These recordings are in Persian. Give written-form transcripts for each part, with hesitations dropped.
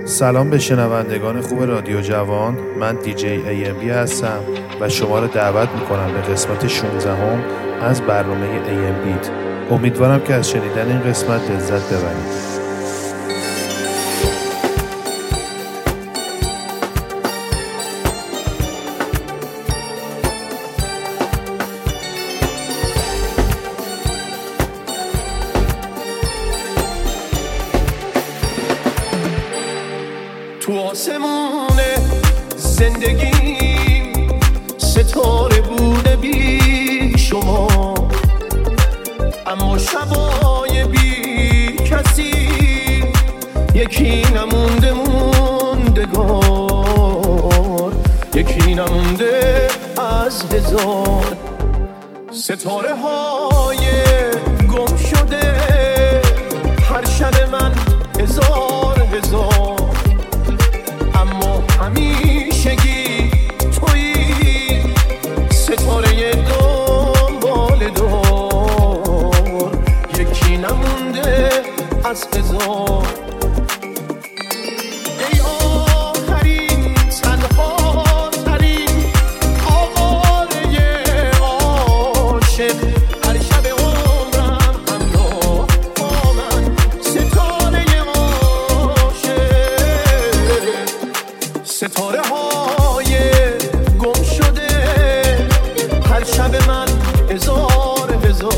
سلام به شنوندگان خوب رادیو جوان. من دیجی AMB هستم و شما را دعوت میکنم به قسمت 16 از برنامه AMB. امیدوارم که از شنیدن این قسمت لذت ببرید. تو آسمون زندگیم ستاره بوده بی شما، اما شبای بی کسی یکی نمونده موندگار، یکی نمونده از هزار ستاره های گم شده. هر شب من هزار اما همیشگی تویی ستاره دنبال دار، یکی نمونده از هزار. ای آخرین تنها ترین آواره عاشق، هر شب عمرم همراه با من ستاره عاشق. ستاره های گم شده هر شب من هزار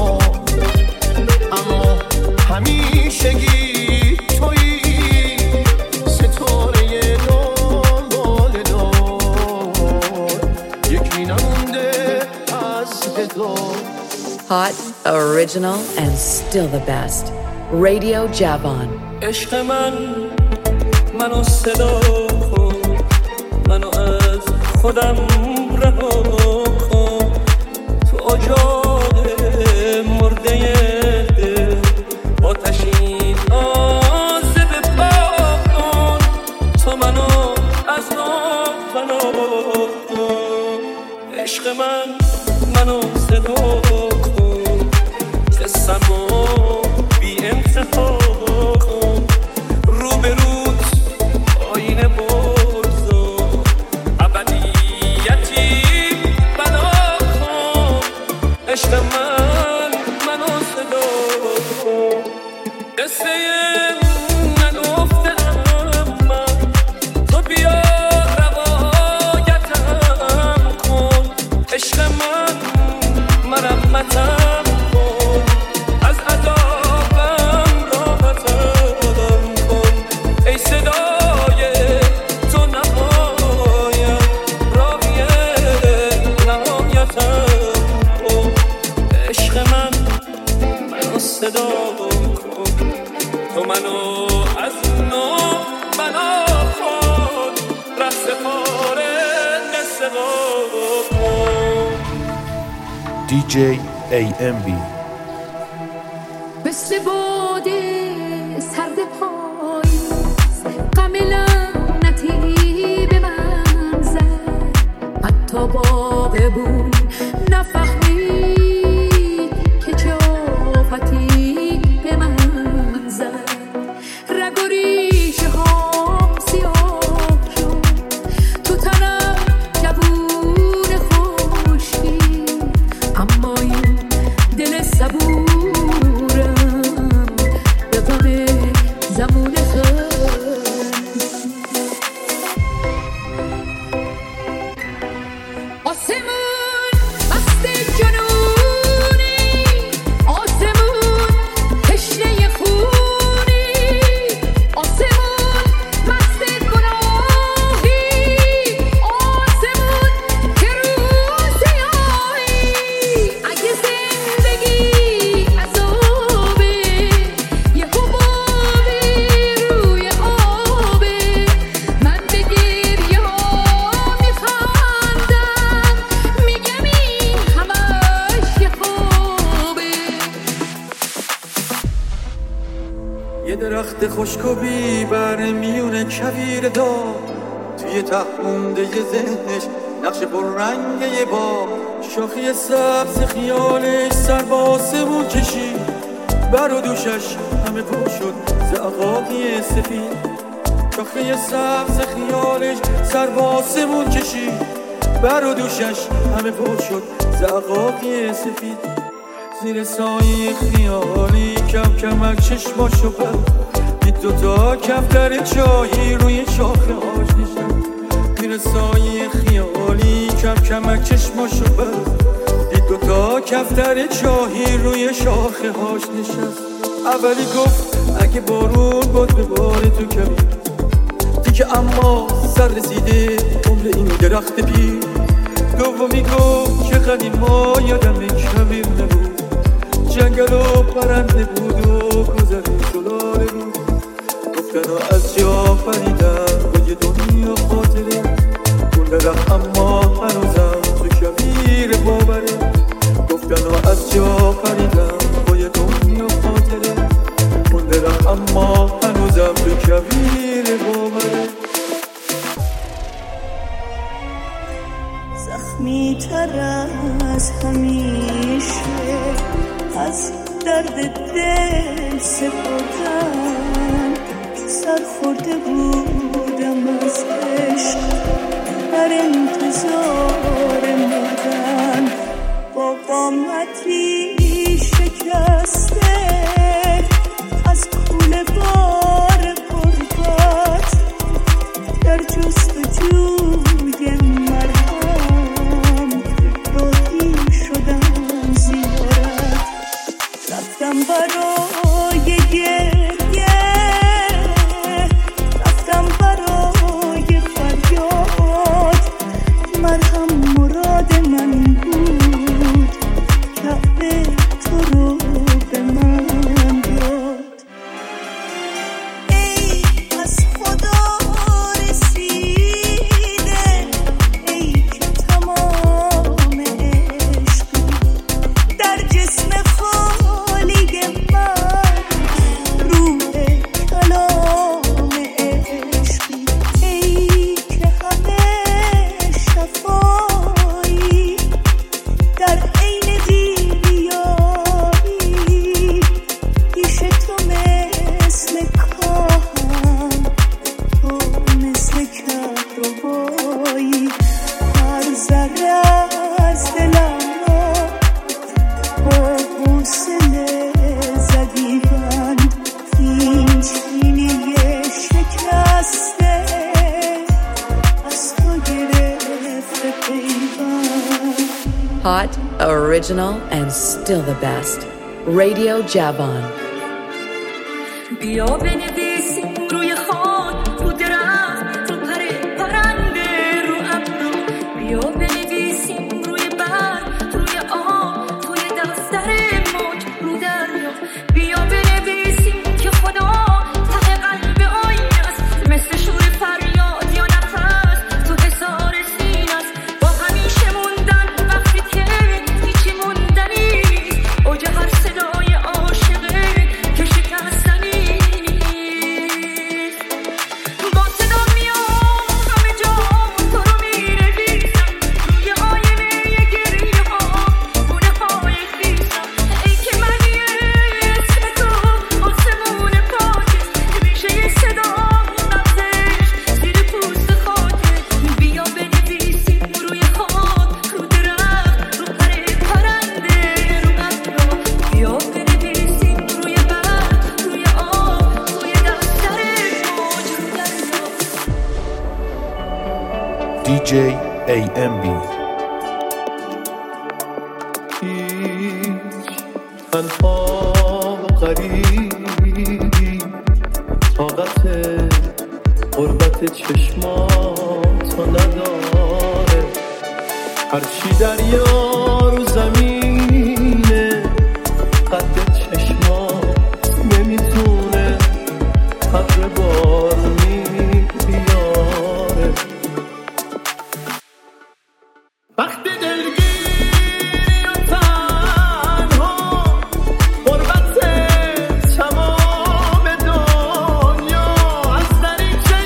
اما همیشگی تویی ستاره دنبال دار، یکی نمونده از هزار. Hot, original, and still the best. Radio Javan. عشق منو صدا کن، منو از خودم رها کن، تو اجاق مرده دل آتشین آذب پاک کن، تو منو از آب پناه کن. عشق منو صدا کن، قصه‌مو بی انتها کن، رو به روت آینه برزا، ابدیتی بنا کن. عشق منو صدا کن، قصه نگفتم من، تو بیا روایتم کن. عشق مرمتم کن، از عذابم راحتم کن. ای صدای تو نهایت، راوی نهایتم کن. عشق منو صدا کن، تو منو از نو بنا کن، رهسپار قصه کن. DJ AMB. مثل باده سرد پاییز غم لعنتی به من زد، حتی باغبون نفهمید که چه آفتی به من زد. رگ و ریشه هام سیاه شد، تو تنم جوون خشکی، اما این دل صبورم به غم زمان خند. آسمون مست جنونی، آسمون تشنه خونی، آسمون مست گناهی، آسمون که روز سیاهی. اگه زندگی عذابه، یه حبابی روی آبه، من به گریه ها میخندم، میگم این همش یه خوابه. یه درخت خشک و بی‌بر میونه کویر دار، توی ته مونده یه ذهنش نقش پررنگ یه باغ، شاخی سبز خیالش سر با آسمون کشید، بر و دوشش همه پر شد ز عقاقی سفید. شاخه سبز خیالش سر باسمون کشید، بر و دوشش همه پر شد زقاقی سفید. زیر سایه خیالی کم کمک چشماشو بست، دید دوتا کفتر چاهی روی شاخه هاش نشست. زیر سایه خیالی کم کمک چشماشو بست، دید دوتا کفتر چاهی روی شاخه هاش نشست. اولی گفت اگه بارون باد بباره تو کبیر، دیگه اما سر رسیده عمر این درخت پیر. دومی گفت که قدیما یادم کبیر نبود، جنگل و پرنده بود و گذر سلاله بود. گفتن و از جا پریدن با یه دنیا خاطره، اون درخت اما هنوزم تو کبیر باوره. گفتن و از جا پریدن با یه دنیا خاطره، اون درخت اما هنوزم تو کبیر باوره. زخمی تر از همیشه از درد دل سپردن، سر خورده بودم از عشق در انتظار مردن. با قامتی شکسته از کوله بار غربت، در جستجوی مرهم راهی شدم زیارت. رفتم برای گریه، رفتم برای فریاد، مرهم مراد من بود، کعبه تو رو به من داد. ای از خدا رسیده، ای که تمام عشقی در جسم خالی من، روح کلام عشقی، ای که همه شفایی در عین دیویایی. پیش تو مثل کاهم، تو مثل کهربایی. هر ذره از دلم را با حوصله زدی بند، این چینی شکسته از تو گرفته پیوند. Hot, original, and still the best. Radio Javan. بیا بنویسیم روی خاک، رو درخت، رو پرنده، رو ابرو. بیا بنویسیم روی برگ، روی آب، روی دفتر موج، رو دریا. بیا بنویسیم که خدا ته قلب آینه است، مثل شور فریاد یا نفس تو حصار سینه است. با همیشه موندن وقتی که هیچی موندنی نیست، اوج هر صدای عاشقه که شکستنی نیست. با صدا میام همه جا تو رو می‌نویسم، روی آینه گریه ها خونه های خیسم. ای که منی اسم تو آسمون پاکه، ریشه صدا نبزش زیر پوست خاکه. بیا بنویسیم روی خاک، رو درخت، رو پرنده، رو ابرا. بیا بنویسیم روی برگ، روی آب، روی دفتر موج، رو دریا. DJ AMB. هیچ تنها و غریبی، طاقت غربت چشماتو نداره. هرچی دریا رو زمینه، قد چشمات نمیتونه قدر بارونی بیاره. وقتی دلگیری و تنها، غربت تمام دنیا از دریچه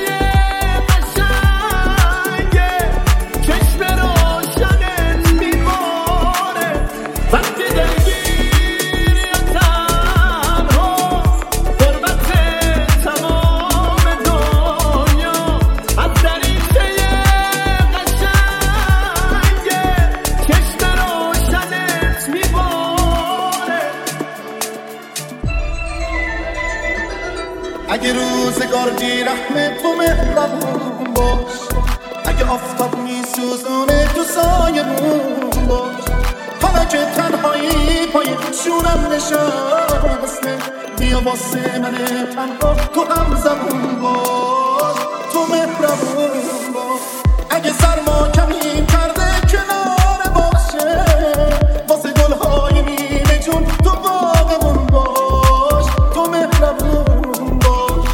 قشنگه چشم روشنت میباره. وقتی دلگیری و تنها، غربت تمام اگه روزگار بی رحم تو مهربون باش، اگه آفتاب میسوزونه تو سایمون باش. حالا که تنهایی پای شونم نشسته، بیا واسه من تنها تو هم زبون باش، تو مهربون باش. اگه سرما کمی کرده کنار باشه، واسه گلهای نیمه جون تو باغمون باش، تو مهربون باش.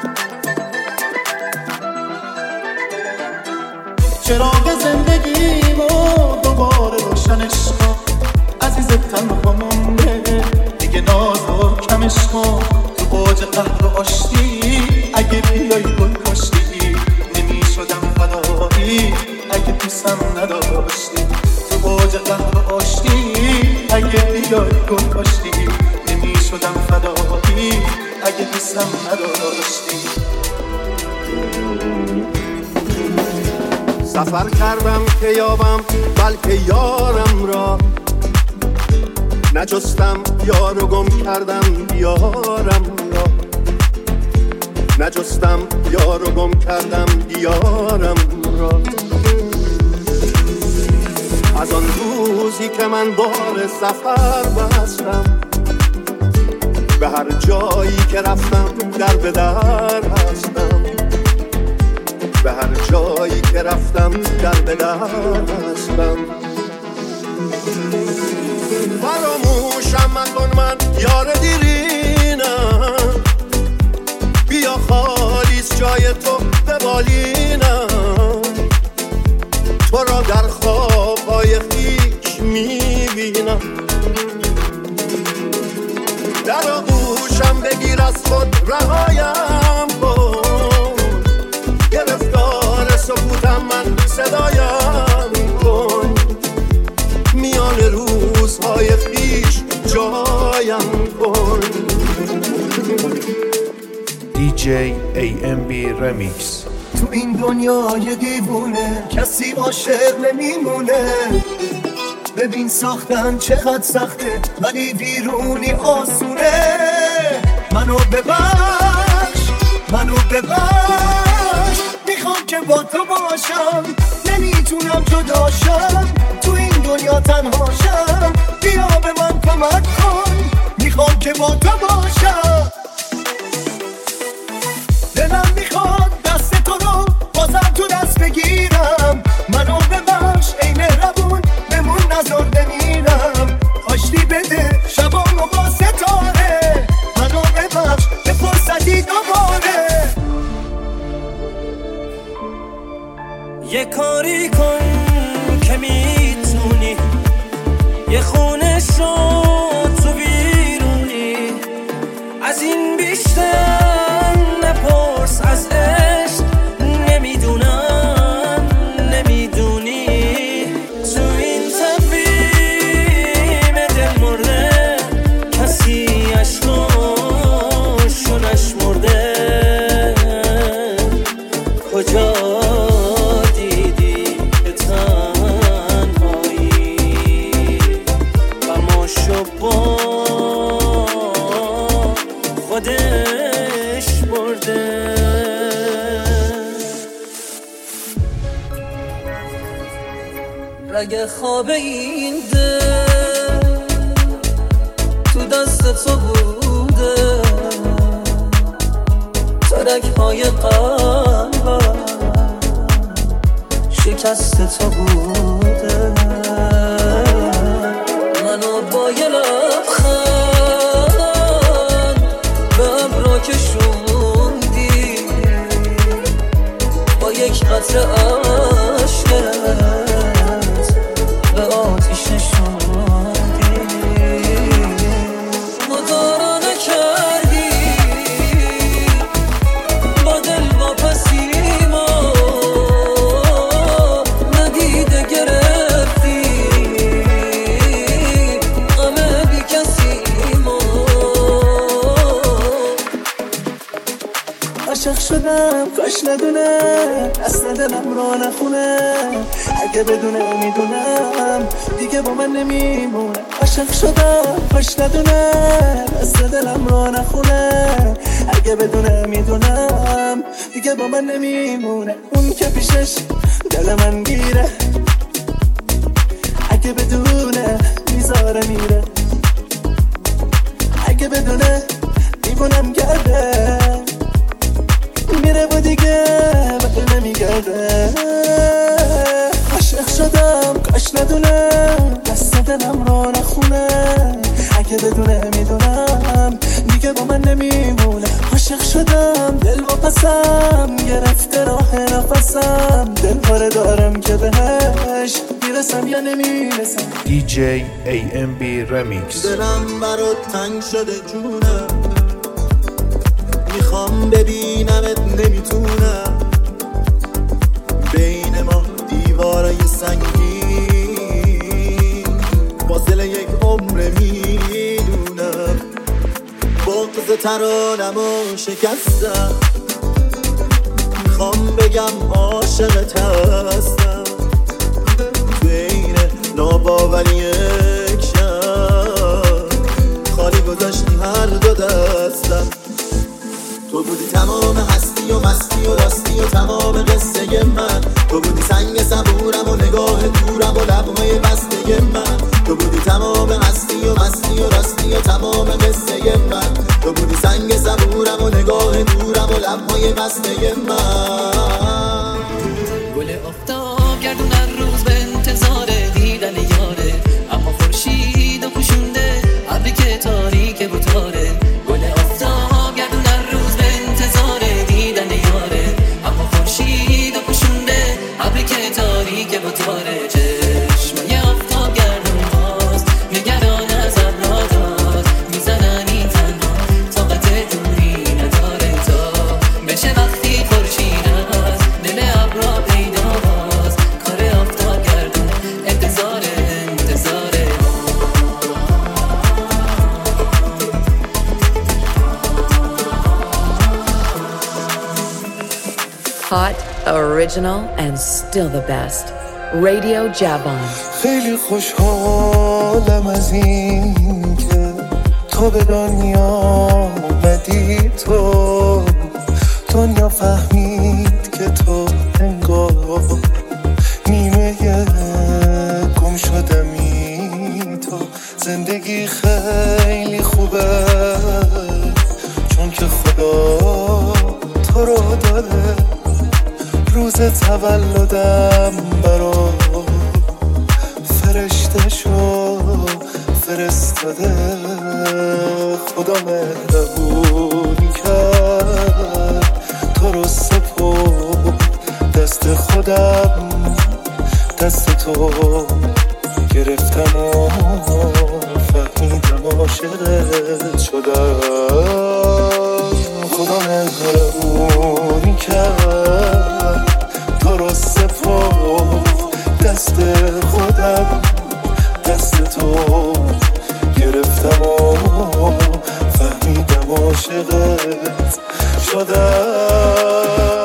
چراغ زندگیمو دوباره روشنش کن، عزیز تنها مونده دیگه ناز و کمش کن. تو باج قهر و آشتی اگه بیای گل کاشتی، نمیشدم فدایی اگه دوستم نداشتی. تو باج قهر و آشتی اگه بیای گل کاشتی، نمیشدم فدایی اگه دوستم نداشتی. سفر کردم که یابم بلکه یارم را، نجستم یارو گم کردم دیارم را، نجستم یارو گم کردم دیارم را. از آن روزی که من بار سفر بستم، به هر جایی که رفتم در به در هستم، به هر جایی که رفتم در به در هستم. فراموشم مکن من یار دیرینم، بیا خالیست جای تو به بالینم. تو را در خوابهای خیش میبینم، در آغوشم بگیر از خود رهایم کن، گرفتار سکوتم من صدایم کن. میان روزهای خیش جایم کن. DJ AMB Remix. تو این دنیای دیوونه کسی عاشق نمیمونه. ببین ساختن چقدر سخته ولی بیرونی آسونه. منو ببخش، منو ببخش، میخوام که با تو باشم، نمیتونم جداشم، تو این دنیا تنهاشم. بیا به من کمک کن، میخوام که با تو باشم. دلم میخواد دست تو رو بازم تو دست بگیرم. منو ببخش ای مهربون، بمون نذار بمیرم. آشتی بده شبامو با ستاره، منو ببخش به فرصتی دوباره. یه کاری کن که میتونی، یه خونه شو تو بیرونی. از این بیشتر نپرس از عشق، نمیدونم نمیدونی. تو این تقویم دل مرده کسی عشقاشو نشمرده. کجا دیدی به تنهایی غماشو با خودش برده. رگ خواب این دل تو دست تو بوده، ترک‌های قلبم شکست تو بوده. منو با یه لبخند به ابرا کشوندی، با یک قطره عشقت به آتیش نشوندی. مدارا نکردی با دل واپسیما، ندیده گرفتی غم بی کسیما. عاشق شدم کاش ندونه، اصلا دلم را نخونه. اگه بدونه میدونم دیگه با من نمیمونه. عاشق شدم کاش ندونه، اصلا دلم را نخونه. اگه بدونه میدونم دیگه با من نمیمونه. اون که پیشش دل من گیره، اگه بدونه میذاره میره، اگه بدونه دیوونم کرده میره و دیگه بقیه نمیگرده. عاشق شدم کاش ندونه دست دلم رو نخونه، اگه بدونه میدونم دیگه با من نمیمونه. عاشق شدم دل و پسم گرفته راه نفسم، دل پاره دارم که بهش میرسم یا نمیرسم. DJ AMB Remix. دلم برات تنگ شده جونم، میخوام ببینمت نمیتونم، بین ما دیوارای سنگین فاصله یک عمر میدونم. بغض ترانمو شکستم، میخوام بگم عاشقت هستم، بین ناباوری یک شب خالی گذاشتی هر دو دستم. تو بودی تمام هستی و مستی و راستی و تمام قصه من، تو بودی سنگ صبورم و نگاه دورم و لبهای بسته من، تو بودی تمام هستی و مستی و راستی و تمام قصه من، تو بودی سنگ صبورم و نگاه دورم و لبهای بسته من. گل آفتاب گردون هر روز به انتظار دیدن یاره، اما خورشید و پوشونده ابری که تاریک بوتاره. گل آفتاب گردون هر روز به انتظار دیدن یاره، اما خورشید و پوشونده ابری که تاریک بوتاره. چشمای آفتاب گردون باز نگران از ابراداز، میزنن این تنها طاقت دوری نداره تا بشه وقتی خورشید از دل ابرا پیداست. کار آفتاب گردون انتظاره. Hot, original, and still the best. Radio Javon. خیلی خوشحالم از این که تو به دنیا اومدی، تو دنیا فهمید که تو انگار نیمه گم شدمی. تو زندگی خیلی خوبه چون که خدا تو رو داده، روز تولدم برا فرشته شو فرستاده. خدا مهربونی کرد تو رو سپرد دست خودم، دست تو گرفتم و فهمیدم عاشقت شدم. خدا مهربونی کرد تو رو سپرد دست خودم، دست تو گرفتم و فهمیدم عاشقت شدم.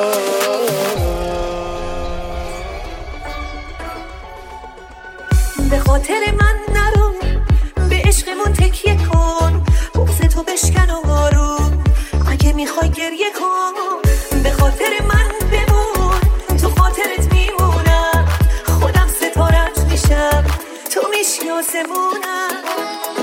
به خاطر من نرو، به عشقمون تکیه کن، بغض تو بشکن و آروم، اگه میخوای گریه کن. به خاطر من بمون، تو خاطرت میمونم، خودم ستارت میشم، تو میشی آسمونم.